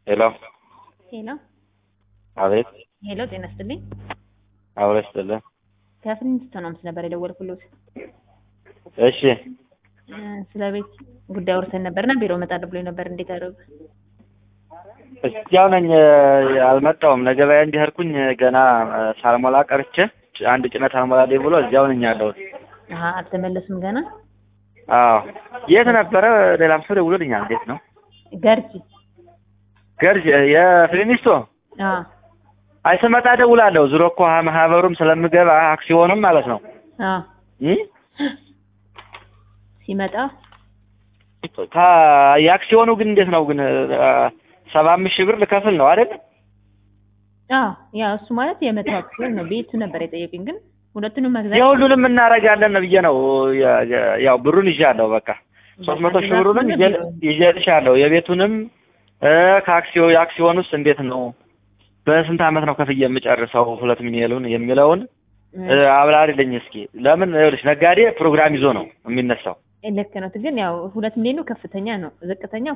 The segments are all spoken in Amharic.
ሄሎ ሄሎ አቤት። ሄሎ፣ ጤና ይስጥልኝ። አብረሽ ይስጥልኝ። ከፍሪንስቶን ነው ነበር የደወልኩልዎት። እሺ ስለ ቤት ጉዳይ አውርተን ነበርና ቢሮ እመጣለሁ ብሎኝ ነበር። እንዴት አደረጉ? እዚያው ነኝ፣ አልመጣሁም። ለገበያ እንዲሄድኩኝ ገና ሳልሞላ ቀርቼ አንድ ጭነት አልሞላልኝ ብሎ እዚያው ነኝ ያለሁት። አልተመለሱም ገና? አዎ። የት ነበረ? ሌላም ሰው ደውሎልኛል። እንዴት ነው? ገርጂ የፍሪኒስቶ አይ ስመጣ እደውላለሁ። ዙሮ እኮ ማህበሩም ስለምገባ አክሲዮንም ማለት ነው ሲመጣ የአክሲዮኑ ግን እንዴት ነው ግን 75,000 ብር ልከፍል ነው አይደል? ያ እሱ ማለት የመቶ አክሲዮን ነው። ቤቱ ነበር የጠየቁኝ፣ ግን ሁለቱንም መግዛት የሁሉንም እናደርጋለን ብዬ ነው። ያው ብሩን ይዣለሁ። በቃ 300,000 ብሩንም ይዤልሻለሁ። የቤቱንም የአክሲዮኑስ እንዴት ነው? በስንት አመት ነው ከፍዬ የምጨርሰው 2 ሚሊዮን የሚለውን አብራሪልኝ እስኪ። ለምን ይኸውልሽ ነጋዴ ፕሮግራም ይዞ ነው የሚነሳው። ልክ ነው። ግን ያው 2 ሚሊዮኑ ከፍተኛ ነው። ዝቅተኛው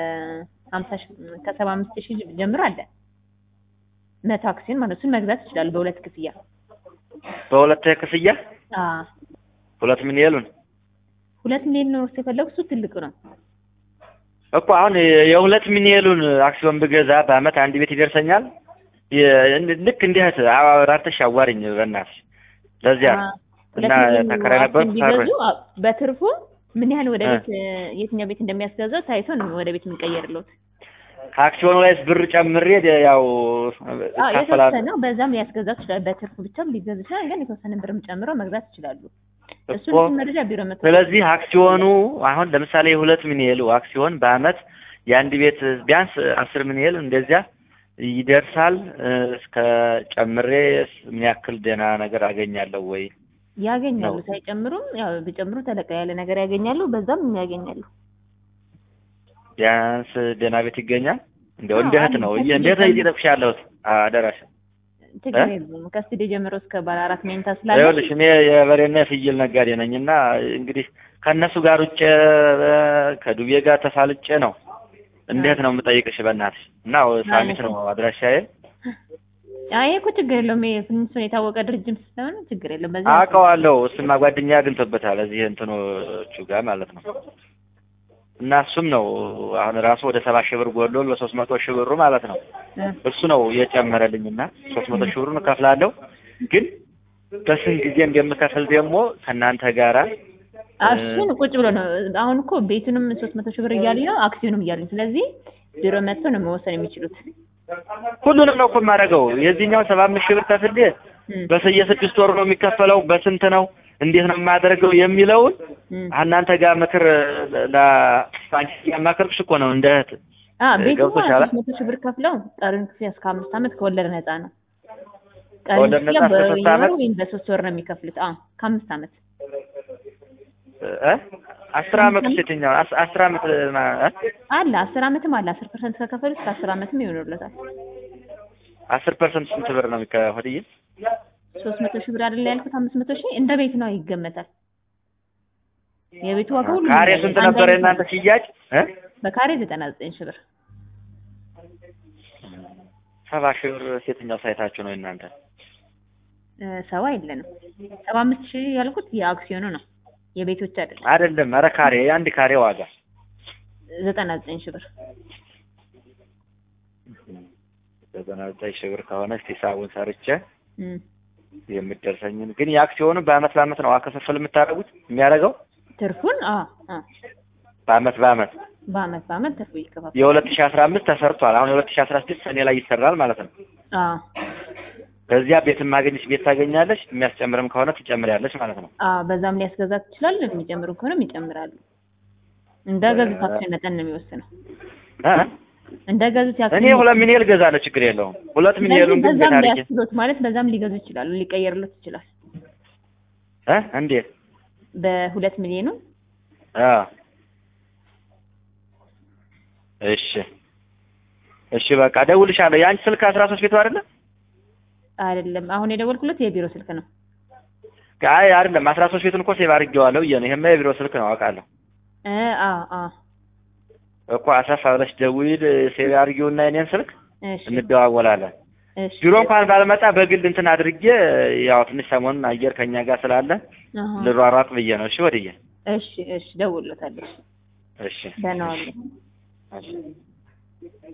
ከ75,000 ጀምሮ አለ። መቶ አክሲዮን ማለት እሱን መግዛት ይችላል በሁለት ክፍያ። በሁለት ክፍያ 2 ሚሊዮን 2 ሚሊዮን ነው የፈለጉት። እሱ ትልቁ ነው እኮ። አሁን የ2 ሚሊዮን አክሲዮን ብገዛ በአመት አንድ ቤት ይደርሰኛል? ልክ እንዴት አራርተሽ አዋሪኝ በእናትሽ። ለዚያ እና ተከራይ ነበር በትርፉ ምን ያህል ወደ ቤት የትኛው ቤት እንደሚያስገዛው ታይቶ ነው ወደ ቤት የምንቀየርለት። ከአክሲዮኑ ላይ ብር ጨምሬ ያው የተወሰነ በዛም ሊያስገዛው ይችላል። በትርፉ ብቻም ሊገዛ ይችላል። ግን የተወሰነ ብርም ጨምረው መግዛት ይችላሉ። እሱን መረጃ ቢሮ መጥቶ ስለዚህ አክሲዮኑ አሁን ለምሳሌ 2 ሚሊዮን አክሲዮን በአመት የአንድ ቤት ቢያንስ 10 ሚሊዮን እንደዚያ ይደርሳል። እስከ ጨምሬ ምን ያክል ደህና ነገር አገኛለሁ ወይ? ያገኛሉ። ሳይጨምሩም ያው ቢጨምሩ ተለቀ ያለ ነገር ያገኛሉ። በዛም ያገኛሉ። ቢያንስ ደህና ቤት ይገኛል። እንደው እንዴት ነው እንዴት ይጠብሻለሁ? አደራሽ ትግሬ ነው። ከስቱዲዮ ጀምሮ እስከ ባለ 4 መኝታ ስላለ ይኸውልሽ እኔ የበሬና የፍየል ነጋዴ ነኝና እንግዲህ ከነሱ ጋር ውጭ ከዱቤ ጋር ተሳልጬ ነው። እንዴት ነው የምጠይቅሽ በእናትሽ? እና ሳሚት ነው አድራሻዬ። አይ እኮ ችግር የለውም። ፍንሱን የታወቀ ድርጅት ስለሆነ ችግር የለም። በዚህ አውቀዋለሁ። እሱማ ጓደኛ አግኝቶበታል እዚህ እንትኖቹ ጋር ማለት ነው። እና እሱም ነው አሁን ራሱ ወደ 70,000 ብር ጎሎ ለ300,000 ብሩ ማለት ነው እሱ ነው የጨመረልኝና 300,000 ብሩን እከፍላለሁ። ግን በስንት ጊዜ እንደምከፍል ደግሞ ከእናንተ ጋራ እሱን ቁጭ ብሎ ነው። አሁን እኮ ቤቱንም 300,000 ብር እያሉኝ ነው፣ አክሲዮንም እያሉኝ። ስለዚህ ቢሮ መጥተው ነው መወሰን የሚችሉት። ሁሉንም ነው እኮ የማደርገው። የዚህኛው 75,000 ብር ከፍዬ በየ6 ወሩ ነው የሚከፈለው። በስንት ነው እንዴት ነው የማደርገው የሚለውን እናንተ ጋር ምክር ለሳንቺ ያማከርኩሽ እኮ ነው። እንደ እህት ቤቱ 300,000 ብር ከፍለው ቀሪውን ክፍያ እስከ 5 አመት ከወለድ ነፃ ነው። ከወለድ ነፃ እስከ 3 አመት ወይም በ3 ወር ነው የሚከፍሉት። ከ5 አመት 10 አመት የትኛው 10 አመት አለ? 10 አመትም አለ። 10% ከከፈሉ እስከ 10 አመትም ይሆንልዎታል። 10% ስንት ብር ነው የሚከፈለው? 300,000 ብር አይደል ያልኩት? 500,000 እንደ ቤት ነው ይገመታል። የቤቱ ዋጋ ሁሉ ካሬ ስንት ነበር የእናንተ ሽያጭ? በካሬ 99,000 ብር። 70,000 ብር የትኛው ሳይታችሁ ነው እናንተ? ሰው አይደለም። 75,000 ያልኩት የአክሲዮኑ ነው፣ የቤቶች አይደለም። አይደለም። ኧረ ካሬ አንድ ካሬ ዋጋ 99,000 ብር። 99,000 ብር ከሆነ እስቲ ሂሳቡን ሰርቼ የምትደርሰኝን ግን የአክሲዮኑ በአመት በአመት ነው አከፋፈል የምታደርጉት የሚያደርገው ትርፉን? በአመት ትርፉ ይከፋፈል። የ2015 ተሰርቷል። አሁን የ2016 ሰኔ ላይ ይሰራል ማለት ነው። በዚያ ቤት ማግኘት ቤት ታገኛለሽ። የሚያስጨምርም ከሆነ ትጨምሪያለሽ ማለት ነው። በዛም ሊያስገዛ ትችላል። የሚጨምሩ ከሆነም ይጨምራሉ። እንደገዙት አክሲዮን መጠን ነው የሚወስነው። እንደገዙት እኔ 2 ሚሊዮን ገዛለሁ፣ ችግር የለውም። 2 ሚሊዮን ግን ታሪክ ማለት በዛም ሊገዙ ይችላሉ፣ ሊቀየርለት ይችላል። እንዴት በ2 ሚሊዮን? እሺ በቃ እደውልልሻለሁ። የአንቺ ስልክ 13 ቤቱ አይደለም? አሁን የደወልኩለት የቢሮ ስልክ ነው። አይ አይደለም፣ 13 ቤቱን እኮ ሴቭ አድርጌዋለሁ። ይሄማ የቢሮ ስልክ ነው አውቃለሁ። እኮ አሰፋ ብለሽ ደውዪ ሴቭ አድርጊውና የኔን ስልክ እሺ እንደዋወላለን። እሺ ቢሮ እንኳን ባልመጣ በግል እንትን አድርጌ ያው ትንሽ ሰሞኑን አየር ከኛ ጋር ስላለ ልሯሯጥ ብዬ ነው። እሺ ወዲዬ እሺ እሺ ደውሎታለሽ። እሺ ደህና ዋሉ። እሺ